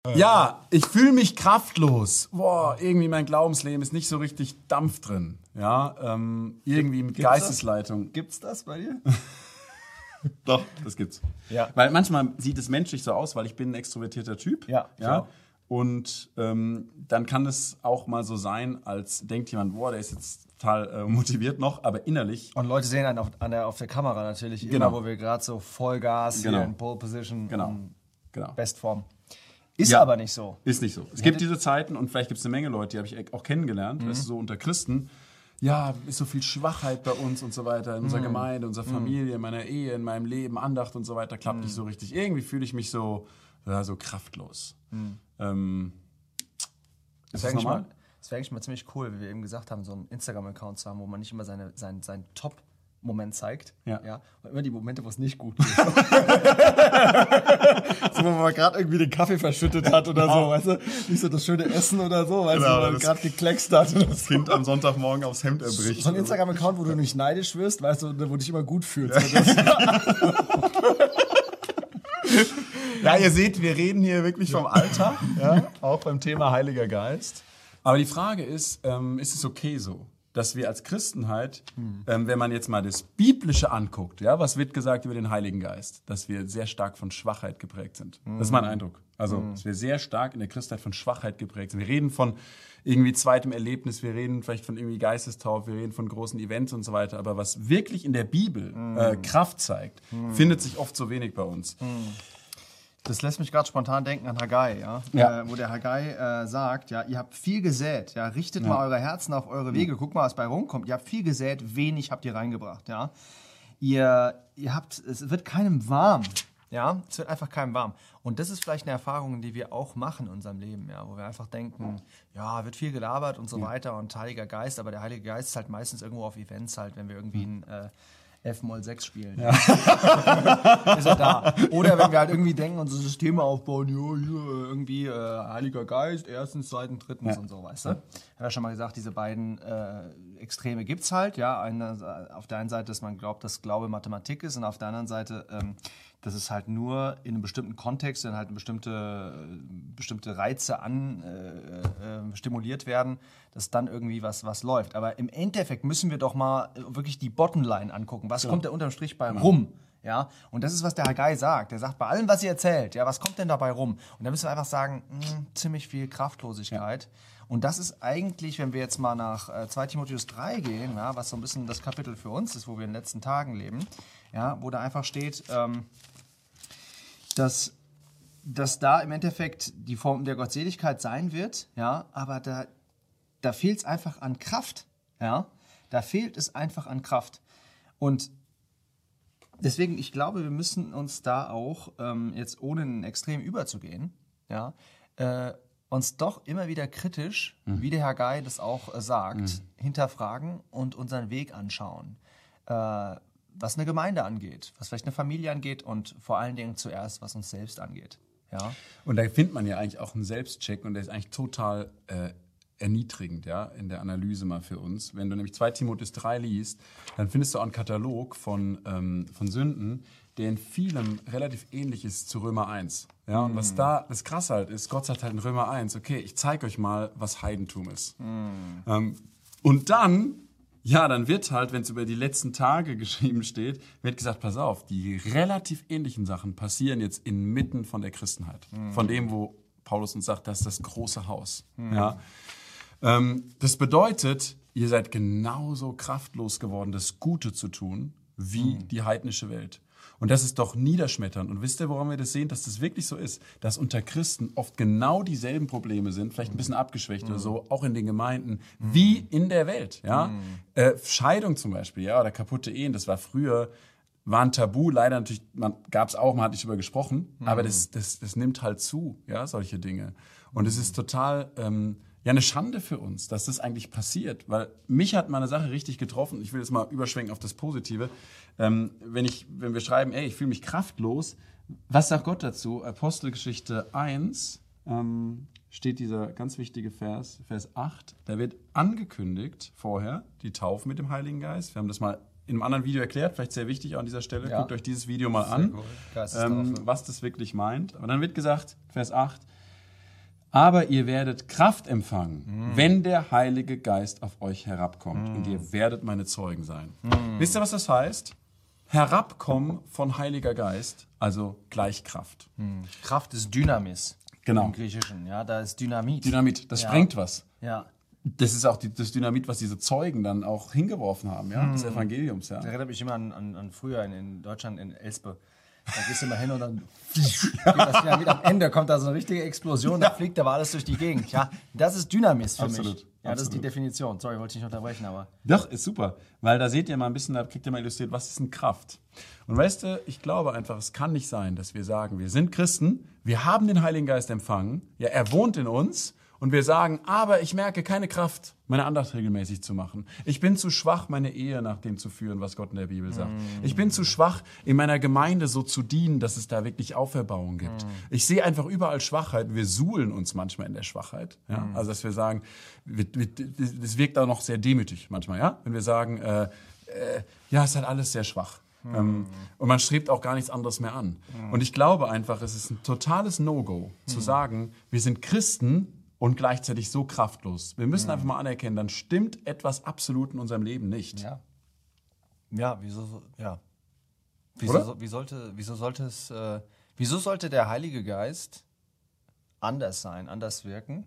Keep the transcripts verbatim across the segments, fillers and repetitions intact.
Ja, ich fühle mich kraftlos. Boah, irgendwie mein Glaubensleben ist nicht so richtig Dampf drin. Ja, ähm, irgendwie mit Gibt's Geistesleitung. Das? Gibt's das bei dir? Doch, das gibt's. Ja. Weil manchmal sieht es menschlich so aus, weil ich bin ein extrovertierter Typ. Ja, ja. Und ähm, dann kann es auch mal so sein, als denkt jemand, boah, der ist jetzt total äh, motiviert noch, aber innerlich. Und Leute sehen einen auf, an der, auf der Kamera natürlich, Genau. immer, wo wir gerade so Vollgas Genau. hier in Pole Position, Genau. in Genau. Bestform. Ist Ja. aber nicht so. Ist nicht so. Es gibt diese Zeiten und vielleicht gibt es eine Menge Leute, die habe ich auch kennengelernt, Mhm. weißt du, so unter Christen. Ja, ist so viel Schwachheit bei uns und so weiter, in unserer Mhm. Gemeinde, unserer Familie, in meiner Ehe, in meinem Leben, Andacht und so weiter, klappt Mhm. nicht so richtig. Irgendwie fühle ich mich so, ja, so kraftlos. Mhm. Ähm, Das ist wäre das eigentlich, normal? mal- das wär eigentlich mal ziemlich cool, wie wir eben gesagt haben, so einen Instagram-Account zu haben, wo man nicht immer seine, sein, seinen Top-Moment zeigt. Ja. Ja. Und immer die Momente, wo es nicht gut geht. So, wo man gerade irgendwie den Kaffee verschüttet hat oder so, weißt du? Nicht so das schöne Essen oder so, weißt Genau, du, wo man das- gerade gekleckst hat. Oder Das Kind am Sonntagmorgen aufs Hemd erbricht. so ein Instagram-Account, wo du nicht neidisch wirst, weißt du, wo du dich immer gut fühlst. Das, Ja, ihr seht, wir reden hier wirklich vom Alltag, ja, auch beim Thema Heiliger Geist. Aber die Frage ist, ähm, ist es okay so, dass wir als Christen halt, ähm, wenn man jetzt mal das Biblische anguckt, ja, was wird gesagt über den Heiligen Geist, dass wir sehr stark von Schwachheit geprägt sind. Das ist mein Eindruck. Also, dass wir sehr stark in der Christenheit von Schwachheit geprägt sind. Wir reden von irgendwie zweitem Erlebnis, wir reden vielleicht von irgendwie Geistestaufe, wir reden von großen Events und so weiter. Aber was wirklich in der Bibel äh, Kraft zeigt, findet sich oft so wenig bei uns. das lässt mich gerade spontan denken an Haggai, ja? Ja. Äh, wo der Haggai äh, sagt, ja, ihr habt viel gesät, ja, richtet mal eure Herzen auf eure Wege, guckt mal, was bei rumkommt. Ihr habt viel gesät, wenig habt ihr reingebracht, ja. Ihr, ihr habt, es wird keinem warm, ja, es wird einfach keinem warm. Und das ist vielleicht eine Erfahrung, die wir auch machen in unserem Leben, ja, wo wir einfach denken, ja, wird viel gelabert und so weiter und Heiliger Geist, aber der Heilige Geist ist halt meistens irgendwo auf Events halt, wenn wir irgendwie ein äh, F-Moll sechs spielen. Ja. Ist er da. Oder wenn wir halt irgendwie denken, unsere Systeme aufbauen, ja, hier, irgendwie äh, Heiliger Geist, erstens, zweitens, drittens Ja. und so, weißt du? Ich habe ja schon mal gesagt, diese beiden äh, Extreme gibt's halt, ja. Eine, auf der einen Seite, dass man glaubt, dass Glaube Mathematik ist und auf der anderen Seite, ähm, dass es halt nur in einem bestimmten Kontext, wenn halt bestimmte, bestimmte Reize an äh, äh, stimuliert werden, dass dann irgendwie was, was läuft. Aber im Endeffekt müssen wir doch mal wirklich die Bottomline angucken. Was kommt da unterm Strich bei rum? Ja, und das ist, was der Haggai sagt. Der sagt, bei allem, was ihr erzählt, ja, was kommt denn dabei rum? Und da müssen wir einfach sagen, mh, ziemlich viel Kraftlosigkeit. Und das ist eigentlich, wenn wir jetzt mal nach äh, zwei Timotheus drei gehen, ja, was so ein bisschen das Kapitel für uns ist, wo wir in den letzten Tagen leben, ja, wo da einfach steht, ähm, dass, dass da im Endeffekt die Form der Gottseligkeit sein wird, ja, aber da, da fehlt es einfach an Kraft, ja, da fehlt es einfach an Kraft. Und deswegen, ich glaube, wir müssen uns da auch, ähm, jetzt ohne ein Extrem überzugehen, ja, äh, uns doch immer wieder kritisch, mhm. wie der Herr Guy das auch äh, sagt, mhm. hinterfragen und unseren Weg anschauen. Äh, was eine Gemeinde angeht, was vielleicht eine Familie angeht und vor allen Dingen zuerst, was uns selbst angeht. Ja? Und da findet man ja eigentlich auch einen Selbstcheck und der ist eigentlich total äh, erniedrigend, ja, in der Analyse mal für uns. Wenn du nämlich zwei Timotheus drei liest, dann findest du auch einen Katalog von, ähm, von Sünden, der in vielem relativ ähnlich ist zu Römer eins. Ja, und mm. was da das Krasse halt ist, Gott sagt halt in Römer eins, okay, ich zeige euch mal, was Heidentum ist. Mm. Ähm, und dann Ja, dann wird halt, wenn es über die letzten Tage geschrieben steht, wird gesagt, pass auf, die relativ ähnlichen Sachen passieren jetzt inmitten von der Christenheit. Mhm. Von dem, wo Paulus uns sagt, das ist das große Haus. Mhm. Ja. Ähm, das bedeutet, ihr seid genauso kraftlos geworden, das Gute zu tun, wie mhm. die heidnische Welt. Und das ist doch niederschmetternd. Und wisst ihr, woran wir das sehen? Dass das wirklich so ist, dass unter Christen oft genau dieselben Probleme sind, vielleicht ein bisschen abgeschwächt mhm. oder so, auch in den Gemeinden, mhm. wie in der Welt. Ja? Mhm. Äh, Scheidung zum Beispiel, ja, oder kaputte Ehen, das war früher, war ein Tabu, leider natürlich, gab es auch, man hat nicht drüber gesprochen, mhm. aber das, das, das nimmt halt zu, ja, solche Dinge. Und es ist total... Ähm, Ja, eine Schande für uns, dass das eigentlich passiert, weil mich hat mal eine Sache richtig getroffen. Ich will jetzt mal überschwenken auf das Positive. Ähm, wenn, ich, wenn wir schreiben, ey, ich fühle mich kraftlos, was sagt Gott dazu? Apostelgeschichte eins ähm, steht dieser ganz wichtige Vers, Vers acht. Da wird angekündigt vorher die Taufe mit dem Heiligen Geist. Wir haben das mal in einem anderen Video erklärt, vielleicht sehr wichtig an dieser Stelle. Ja. Guckt euch dieses Video mal an, ähm, was das wirklich meint. Aber dann wird gesagt, Vers acht, Aber ihr werdet Kraft empfangen, mm. wenn der Heilige Geist auf euch herabkommt. Mm. Und ihr werdet meine Zeugen sein. Mm. Wisst ihr, was das heißt? Herabkommen von Heiliger Geist, also gleich Kraft. Mm. Kraft ist Dynamis. Genau. Im Griechischen. Ja, da ist Dynamit. Dynamit, das ja. sprengt was. Ja. Das ist auch die, das Dynamit, was diese Zeugen dann auch hingeworfen haben, ja, mm. des Evangeliums. Ja. Das erinnert mich immer an, an, an früher in, in Deutschland, in Elspe. Da gehst du mal hin und dann geht das Dynamit am Ende, kommt da so eine richtige Explosion, da fliegt aber alles durch die Gegend. Ja, das ist Dynamis für Absolut. mich. Ja, das ist die Definition. Sorry, wollte ich nicht unterbrechen, aber... Doch, ist super, weil da seht ihr mal ein bisschen, da kriegt ihr mal illustriert, was ist denn Kraft? Und weißt du, ich glaube einfach, es kann nicht sein, dass wir sagen, wir sind Christen, wir haben den Heiligen Geist empfangen, ja, er wohnt in uns, und wir sagen, aber ich merke keine Kraft, meine Andacht regelmäßig zu machen. Ich bin zu schwach, meine Ehe nach dem zu führen, was Gott in der Bibel sagt. Mm. Ich bin zu schwach, in meiner Gemeinde so zu dienen, dass es da wirklich Auferbauung gibt. Mm. Ich sehe einfach überall Schwachheit. Wir suhlen uns manchmal in der Schwachheit. Ja? Mm. Also, dass wir sagen, das wirkt auch noch sehr demütig manchmal, ja? Wenn wir sagen, äh, äh, ja, es ist halt alles sehr schwach. Mm. Ähm, und man strebt auch gar nichts anderes mehr an. Mm. Und ich glaube einfach, es ist ein totales No-Go, mm. zu sagen, wir sind Christen, und gleichzeitig so kraftlos. Wir müssen mhm. einfach mal anerkennen, dann stimmt etwas absolut in unserem Leben nicht. Ja, ja wieso, ja. Wieso, wie sollte, wieso sollte es, äh, wieso sollte der Heilige Geist anders sein, anders wirken?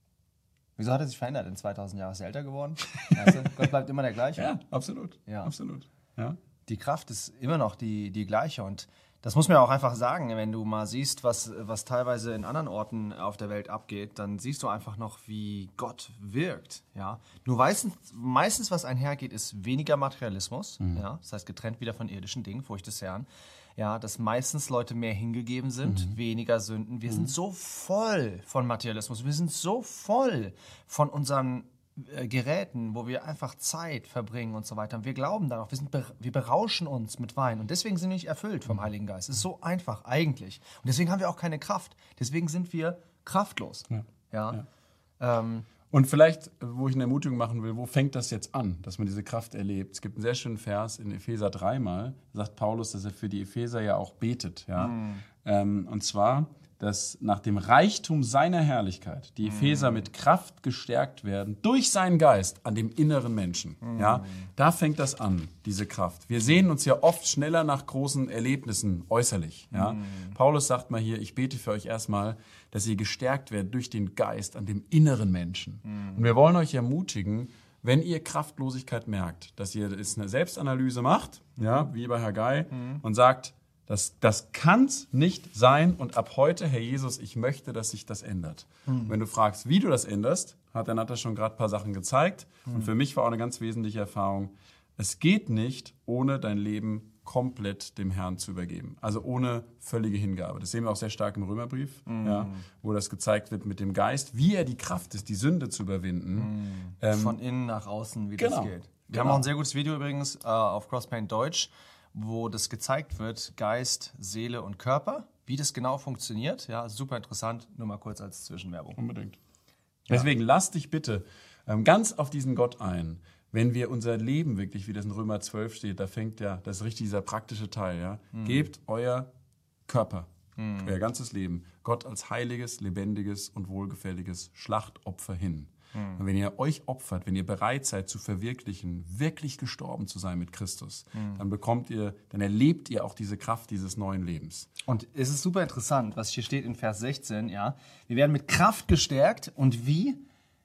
Wieso hat er sich verändert? In zweitausend Jahren ist er älter geworden. Weißt du? Gott bleibt immer der gleiche. Ja, absolut. Ja. absolut. Ja. Die Kraft ist immer noch die, die gleiche und das muss man auch einfach sagen, wenn du mal siehst, was, was teilweise in anderen Orten auf der Welt abgeht, dann siehst du einfach noch, wie Gott wirkt. Ja? Nur meistens, meistens, was einhergeht, ist weniger Materialismus, mhm. ja? Das heißt getrennt wieder von irdischen Dingen, Furcht des Herrn. Ja, dass meistens Leute mehr hingegeben sind, mhm. weniger Sünden. Wir mhm. sind so voll von Materialismus, wir sind so voll von unseren Geräten, wo wir einfach Zeit verbringen und so weiter. Und wir glauben darauf, wir, sind, wir berauschen uns mit Wein. Und deswegen sind wir nicht erfüllt vom Heiligen Geist. Es ist so einfach eigentlich. Und deswegen haben wir auch keine Kraft. Deswegen sind wir kraftlos. Ja. Ja. Ja. Ähm, und vielleicht, wo ich eine Ermutigung machen will, wo fängt das jetzt an, dass man diese Kraft erlebt? Es gibt einen sehr schönen Vers in Epheser drei mal, sagt Paulus, dass er für die Epheser ja auch betet. Ja? Mhm. Ähm, und zwar, dass nach dem Reichtum seiner Herrlichkeit die Epheser mm. mit Kraft gestärkt werden durch seinen Geist an dem inneren Menschen. Mm. Ja, da fängt das an, diese Kraft. Wir sehen uns ja oft schneller nach großen Erlebnissen äußerlich. Ja? Mm. Paulus sagt mal hier, ich bete für euch erstmal, dass ihr gestärkt werdet durch den Geist an dem inneren Menschen. Mm. Und wir wollen euch ermutigen, wenn ihr Kraftlosigkeit merkt, dass ihr jetzt eine Selbstanalyse macht, ja, wie bei Haggai, mm. und sagt, Das, das kann es nicht sein und ab heute, Herr Jesus, ich möchte, dass sich das ändert. Mhm. Wenn du fragst, wie du das änderst, hat der Natter schon gerade ein paar Sachen gezeigt. Mhm. Und für mich war auch eine ganz wesentliche Erfahrung, es geht nicht, ohne dein Leben komplett dem Herrn zu übergeben. Also ohne völlige Hingabe. Das sehen wir auch sehr stark im Römerbrief, mhm. ja, wo das gezeigt wird mit dem Geist, wie er die Kraft ist, die Sünde zu überwinden. Mhm. Ähm, Von innen nach außen, wie genau. das geht. Wir genau. haben auch ein sehr gutes Video übrigens äh, auf Crosspaint Deutsch, wo das gezeigt wird, Geist, Seele und Körper, wie das genau funktioniert. Ja, super interessant, nur mal kurz als Zwischenwerbung. Unbedingt. Ja. Deswegen lass dich bitte ähm, ganz auf diesen Gott ein. Wenn wir unser Leben wirklich, wie das in Römer zwölf steht, da fängt ja, das ist richtig dieser praktische Teil, ja. Mhm. Gebt euer Körper, mhm. euer ganzes Leben, Gott als heiliges, lebendiges und wohlgefälliges Schlachtopfer hin. Mhm. Und wenn ihr euch opfert, wenn ihr bereit seid zu verwirklichen, wirklich gestorben zu sein mit Christus, mhm. dann bekommt ihr, dann erlebt ihr auch diese Kraft dieses neuen Lebens. Und es ist super interessant, was hier steht in Vers sechzehn, ja. Wir werden mit Kraft gestärkt und wie?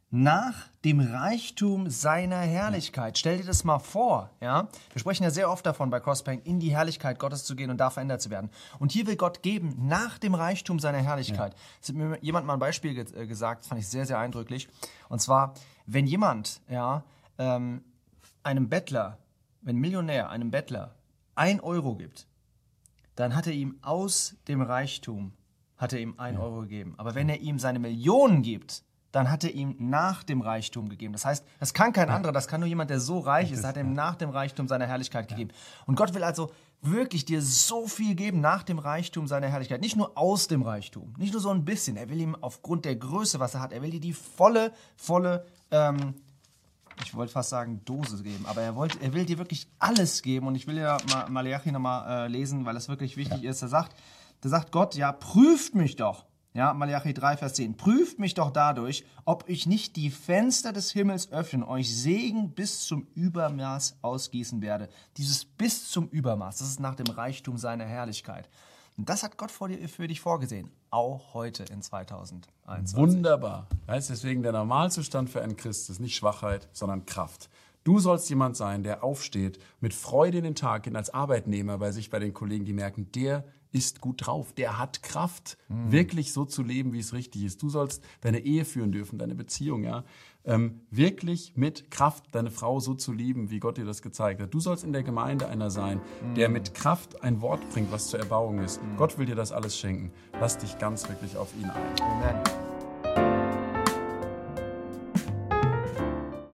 Nach dem Reichtum seiner Herrlichkeit. Ja. Stell dir das mal vor, ja. Wir sprechen ja sehr oft davon bei Crosspaint, in die Herrlichkeit Gottes zu gehen und da verändert zu werden. Und hier will Gott geben, nach dem Reichtum seiner Herrlichkeit. Ja. Es hat mir jemand mal ein Beispiel ge- gesagt, das fand ich sehr, sehr eindrücklich. Und zwar, wenn jemand, ja, ähm, einem Bettler, wenn ein Millionär einem Bettler ein Euro gibt, dann hat er ihm aus dem Reichtum, hat er ihm ein ja. Euro gegeben. Aber wenn er ihm seine Millionen gibt, dann hat er ihm nach dem Reichtum gegeben. Das heißt, das kann kein anderer, das kann nur jemand, der so reich ist, hat er ihm nach dem Reichtum seiner Herrlichkeit gegeben. Und Gott will also wirklich dir so viel geben nach dem Reichtum seiner Herrlichkeit. Nicht nur aus dem Reichtum, nicht nur so ein bisschen. Er will ihm aufgrund der Größe, was er hat, er will dir die volle, volle, ähm, ich wollte fast sagen Dose geben, aber er, wollte, er will dir wirklich alles geben. Und ich will ja Maleachi nochmal äh, lesen, weil das wirklich wichtig ja. ist. Er sagt, da sagt Gott, ja, prüft mich doch. Ja, Malachi drei, Vers zehn. Prüft mich doch dadurch, ob ich nicht die Fenster des Himmels öffnen, euch Segen bis zum Übermaß ausgießen werde. Dieses bis zum Übermaß, das ist nach dem Reichtum seiner Herrlichkeit. Und das hat Gott vor dir, für dich vorgesehen, auch heute in zweitausendeinundzwanzig. Wunderbar. Weißt, deswegen der Normalzustand für einen Christ ist nicht Schwachheit, sondern Kraft. Du sollst jemand sein, der aufsteht, mit Freude in den Tag geht, als Arbeitnehmer bei sich, bei den Kollegen, die merken, der ist gut drauf, der hat Kraft, mhm. wirklich so zu leben, wie es richtig ist. Du sollst deine Ehe führen dürfen, deine Beziehung, ja, ähm, wirklich mit Kraft deine Frau so zu lieben, wie Gott dir das gezeigt hat. Du sollst in der Gemeinde einer sein, mhm. der mit Kraft ein Wort bringt, was zur Erbauung ist. Mhm. Gott will dir das alles schenken. Lass dich ganz wirklich auf ihn ein. Amen.